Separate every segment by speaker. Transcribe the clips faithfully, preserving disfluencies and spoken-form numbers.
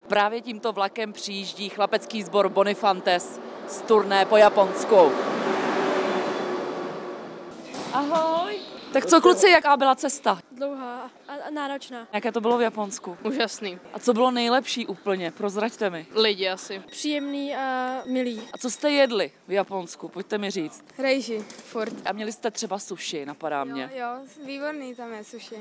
Speaker 1: Právě tímto vlakem přijíždí chlapecký sbor Bonifantes z turné po Japonsku. Ahoj. Tak co kluci, jaká byla cesta?
Speaker 2: Dlouhá a náročná.
Speaker 1: Jaké to bylo v Japonsku?
Speaker 3: Úžasný.
Speaker 1: A co bylo nejlepší úplně? Prozraďte mi.
Speaker 3: Lidi asi.
Speaker 2: Příjemný a milý.
Speaker 1: A co jste jedli v Japonsku? Pojďte mi říct.
Speaker 2: Rejži, furt.
Speaker 1: A měli jste třeba sushi, napadá mě.
Speaker 2: Jo, jo, výborný tam je sushi.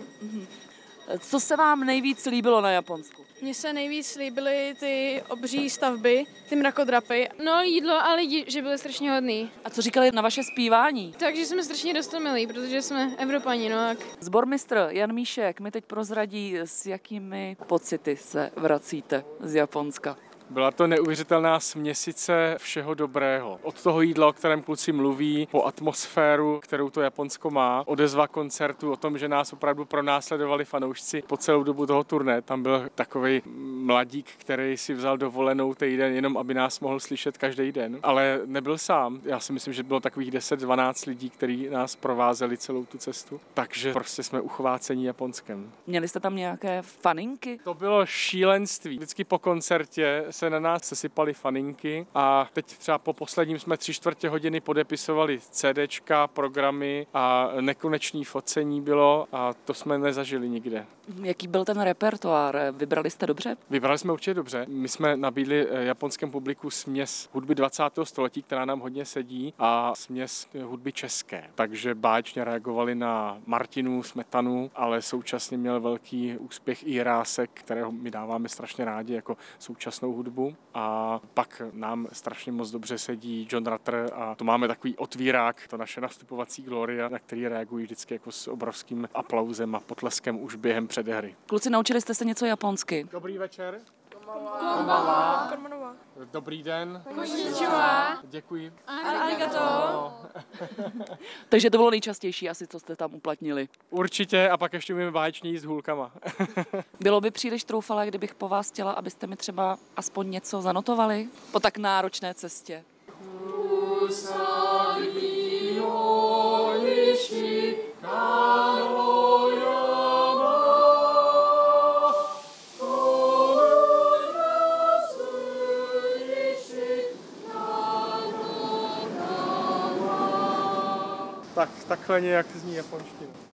Speaker 1: Co se vám nejvíc líbilo na Japonsku?
Speaker 2: Mně se nejvíc líbily ty obří stavby, ty mrakodrapy. No jídlo a lidi, že byli strašně hodný.
Speaker 1: A co říkali na vaše zpívání?
Speaker 2: Takže jsme strašně dostomilí, protože jsme Evropani, no tak.
Speaker 1: Sbormistr Jan Míšek mi teď prozradí, s jakými pocity se vracíte z Japonska.
Speaker 4: Byla to neuvěřitelná směsice všeho dobrého. Od toho jídla, o kterém kluci mluví, po atmosféru, kterou to Japonsko má, odezva koncertu, o tom, že nás opravdu pronásledovali fanoušci po celou dobu toho turné. Tam byl takovej mladík, který si vzal dovolenou týden, jenom aby nás mohl slyšet každý den. Ale nebyl sám. Já si myslím, že bylo takových deset dvanáct lidí, kteří nás provázeli celou tu cestu. Takže prostě jsme uchvácení Japonskem.
Speaker 1: Měli jste tam nějaké faninky?
Speaker 4: To bylo šílenství. Vždycky po koncertě se na nás sesypaly faninky a teď třeba po posledním jsme tři čtvrtě hodiny podepisovali CDčka, programy a nekonečný focení bylo a to jsme nezažili nikde.
Speaker 1: Jaký byl ten repertoár? Vybrali jste dobře?
Speaker 4: Vybrali jsme určitě dobře. My jsme nabídli japonskému publiku směs hudby dvacátého století, která nám hodně sedí, a směs hudby české. Takže báječně reagovali na Martinu, Smetanu, ale současně měl velký úspěch i Jirásek, kterého my dáváme strašně rádi jako současnou hudbu. A pak nám strašně moc dobře sedí John Rutter a to máme takový otvírák, to naše nastupovací Gloria, na který reagují vždycky jako s obrovským aplauzem a potleskem už během předehry.
Speaker 1: Kluci, naučili jste se něco japonsky?
Speaker 4: Dobrý večer.
Speaker 2: Konbanwa. Konbanwa.
Speaker 4: Dobrý den.
Speaker 2: Konnichiwa.
Speaker 4: Děkuji.
Speaker 2: Arigato.
Speaker 1: Takže to bylo nejčastější asi, co jste tam uplatnili.
Speaker 4: Určitě a pak ještě umíme báječně jíst hůlkama.
Speaker 1: Bylo by příliš troufalé, kdybych po vás chtěla, abyste mi třeba aspoň něco zanotovali po tak náročné cestě.
Speaker 4: Tak takhle nějak zní japonština.